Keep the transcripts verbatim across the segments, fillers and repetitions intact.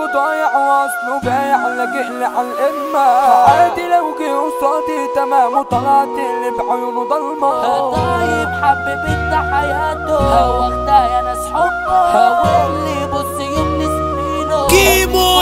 ضايع واصله بايع لاجئلي عالقمة. عادي لو جه قصادي تمام وطلعت اللي بعيونه ضلمة. طيب حبب انت حياته واخدها يا ناس حبه واللي بص يوم نسمينه كيمو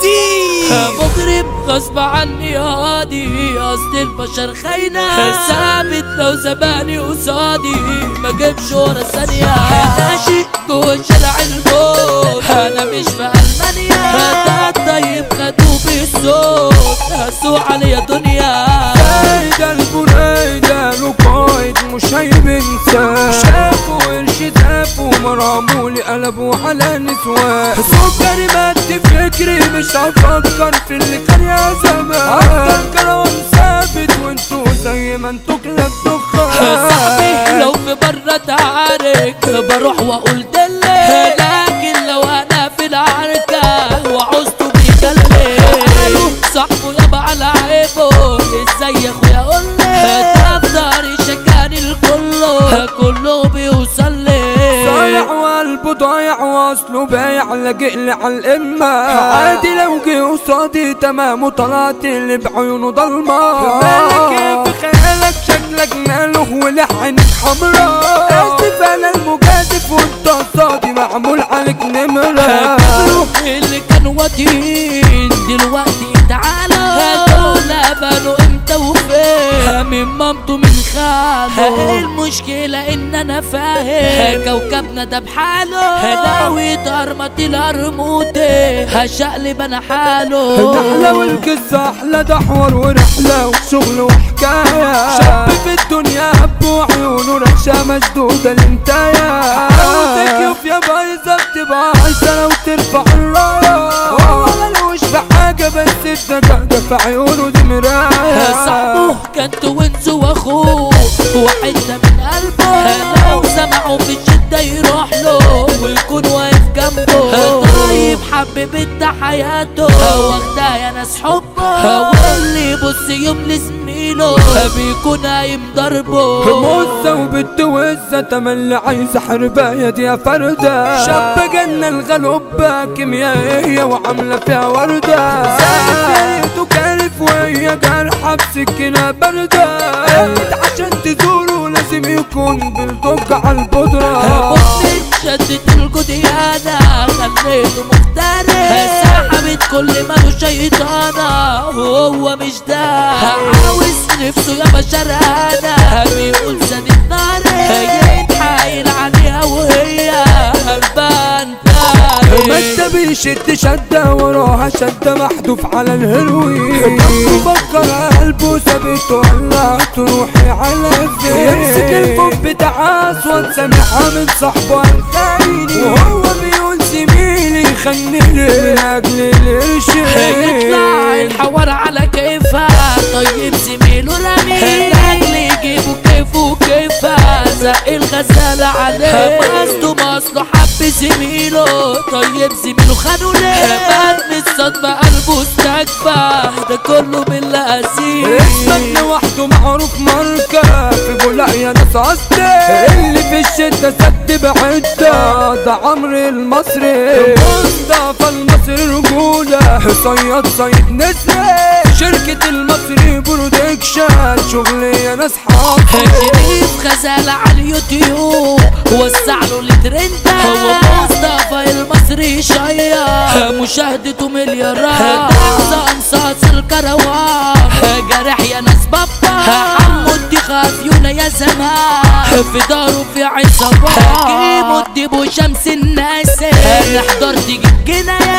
الدين مضرب غصب عني يا هادي. قصد البشر خاينة ثابت لو زباني قصادي ما جيبش ورا ثانية. ماشي جوه شارع الجول انا مش في المانيا. ده الطيب خدوه بالصوت هسوق عليا دنيا. رايد البرايد القايد مش هيبنسى. شافوا قرش دافوا مرامولي قلبوا على نسوان. سكري مد فكري مش هفكر في اللي كان يا زمان. افضل كلام ثابت وانتو زي ما انتو كلاب دخان. صاحبي لو في برا تعارك بروح واقول دلي. لكن لو انا في العركة وعوزته بيكلمني صاحبه يابا على عيبه. ازاي يا اخويا قولي تقدر يشجعني الكله كله بيوصل لي. ضايع وقلبه ضايع واصله بايع لاجئلي عالقمة. عادي لو جه قصادي تمام وطلعت اللي بعيونه ضلمة. مالك ايه في خيالك شكلك ماله ولحنك حمرا. اسف انا المجازف وانت قصادي معمول عليك نمرة. اللي كانوا واطيين دلوقتي تعالوا دول قبلوا امتى وفين من مامته من خاله. المشكلة ان انا فاهم كوكبنا ده بحاله. ناوي ترمط القرموطي هشقلب انا حاله. نحلة والقصة احلى ده حوار ورحلة وشغل وحكاية. شاب في الدنيا هب وعيونه رشا مشدودة الانتاية. عاوزك يوف يا بايظة بتبقى عايزة لو ترفع الراية. هو ملوش في حاجة بس الدجاجة في عيونه دي مراية. صاحبه كان توينز واخوه وحدة من قلبه. لو سمعوا في الشدة يروح له ويكون واقف جنبه. طيب حبب انت حياته واخدها يا ناس حبه واللي بص يوم لزميله بيكون قايم ضربه. موزة وبنت وزة تملي عايزة حرباية دي يا فردة. شاب جنة الغلوبة كيميائية وعاملة فيها وردة. زيت وكالف وهي جارحة بسكينة باردة. عشان تزوره لازم يكون بالدق عالبودرة. بصت شدت الجديانة خليته مفترس. سحبت كل ماله شيطانة وهو مش ده. عاوز نفسه يا بشرانة بيقول زاد النار. يتحايل عليها وهي هربان ما انت بيشد شدة وراها شدة محدوف على الهروين. بفكر قلبه ثابت ولا تروحي على فين. يمسك الفوق بتاع اسود سامعها من صاحبه الخايني. وهو بيقول زميلي خليني من اجل القرشين. يطلع الحوار على كيفها. طيب زميله رمي لاجل يجيبه كيفه كيفها. زق الغزالة عليه قصده مصله حب زميله. طيب زميله خانوا ليه مات من الصدمة قلبه استكفى. ده كله من لقاسيه. اسمك لوحده معروف ماركة في بولاق يا ناس قصدي. اللي في الشدة سد بعدة ده عمرو المصري. مصطفى المصري رجولة صياد صيد نسري. شركة المصري برودكشن شغل يا ناس حاطة. شريف غزالة على اليوتيوب وسع له الترند. هو مصطفى المصري شيا مشاهدته مليارات. انصاص الكروان جارح يا ناس بابا. عمو الدي خافيونا يا زمان في داره في عصابات. كيمو الدي بو شمس الناس نحضر تيجي الجنايات.